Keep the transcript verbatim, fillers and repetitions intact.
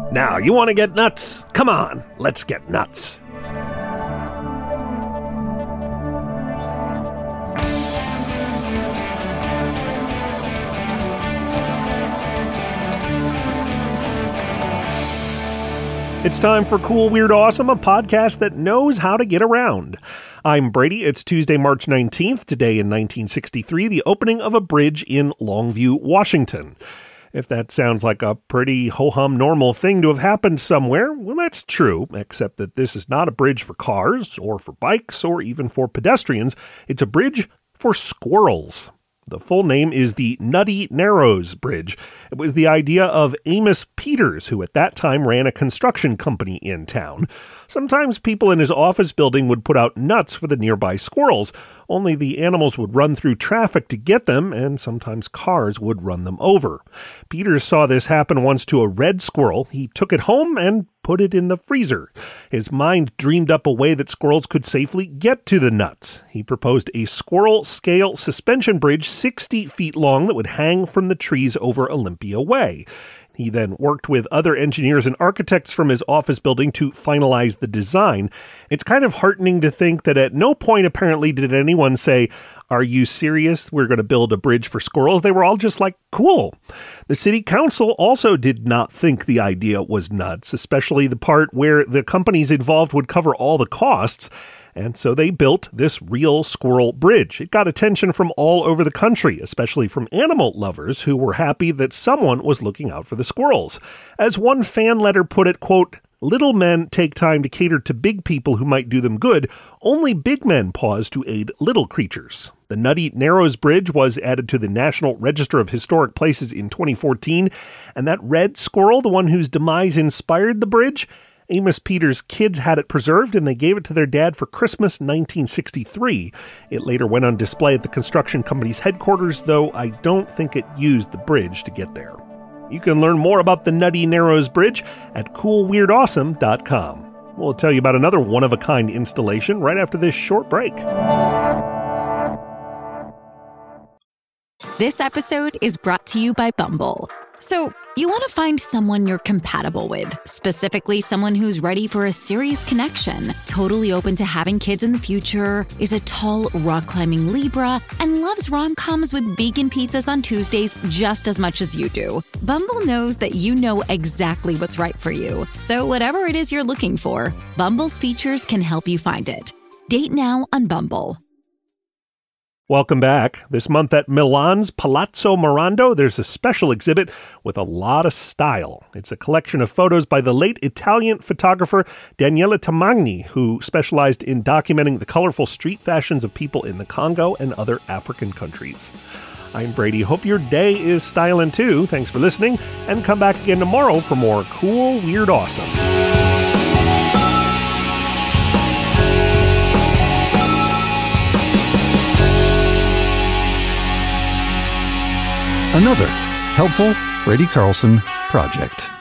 Now, you want to get nuts? Come on, let's get nuts. It's time for Cool, Weird, Awesome, a podcast that knows how to get around. I'm Brady. It's Tuesday, March nineteenth. Today in nineteen sixty-three, the opening of a bridge in Longview, Washington. If that sounds like a pretty ho-hum normal thing to have happened somewhere, well, that's true, except that this is not a bridge for cars, or for bikes, or even for pedestrians. It's a bridge for squirrels. The full name is the Nutty Narrows Bridge. It was the idea of Amos Peters, who at that time ran a construction company in town. Sometimes people in his office building would put out nuts for the nearby squirrels, only the animals would run through traffic to get them, and sometimes cars would run them over. Peters saw this happen once to a red squirrel. He took it home and put it in the freezer. His mind dreamed up a way that squirrels could safely get to the nuts. He proposed a squirrel scale suspension bridge sixty feet long that would hang from the trees over Olympia Way. He then worked with other engineers and architects from his office building to finalize the design. It's kind of heartening to think that at no point apparently did anyone say, "Are you serious? We're going to build a bridge for squirrels." They were all just like, cool. The city council also did not think the idea was nuts, especially the part where the companies involved would cover all the costs. And so they built this real squirrel bridge. It got attention from all over the country, especially from animal lovers who were happy that someone was looking out for the squirrels. As one fan letter put it, quote, "Little men take time to cater to big people who might do them good. Only big men pause to aid little creatures." The Nutty Narrows Bridge was added to the National Register of Historic Places in twenty fourteen, and that red squirrel, the one whose demise inspired the bridge, Amos Peters' kids had it preserved, and they gave it to their dad for Christmas nineteen sixty-three. It later went on display at the construction company's headquarters, though I don't think it used the bridge to get there. You can learn more about the Nutty Narrows Bridge at cool weird awesome dot com. We'll tell you about another one-of-a-kind installation right after this short break. This episode is brought to you by Bumble. So, you want to find someone you're compatible with, specifically someone who's ready for a serious connection, totally open to having kids in the future, is a tall, rock-climbing Libra, and loves rom-coms with vegan pizzas on Tuesdays just as much as you do. Bumble knows that you know exactly what's right for you. So whatever it is you're looking for, Bumble's features can help you find it. Date now on Bumble. Welcome back. This month at Milan's Palazzo Morando, there's a special exhibit with a lot of style. It's a collection of photos by the late Italian photographer Daniele Tamagni, who specialized in documenting the colorful street fashions of people in the Congo and other African countries. I'm Brady. Hope your day is styling too. Thanks for listening, and come back again tomorrow for more Cool, Weird, Awesome. Another helpful Brady Carlson project.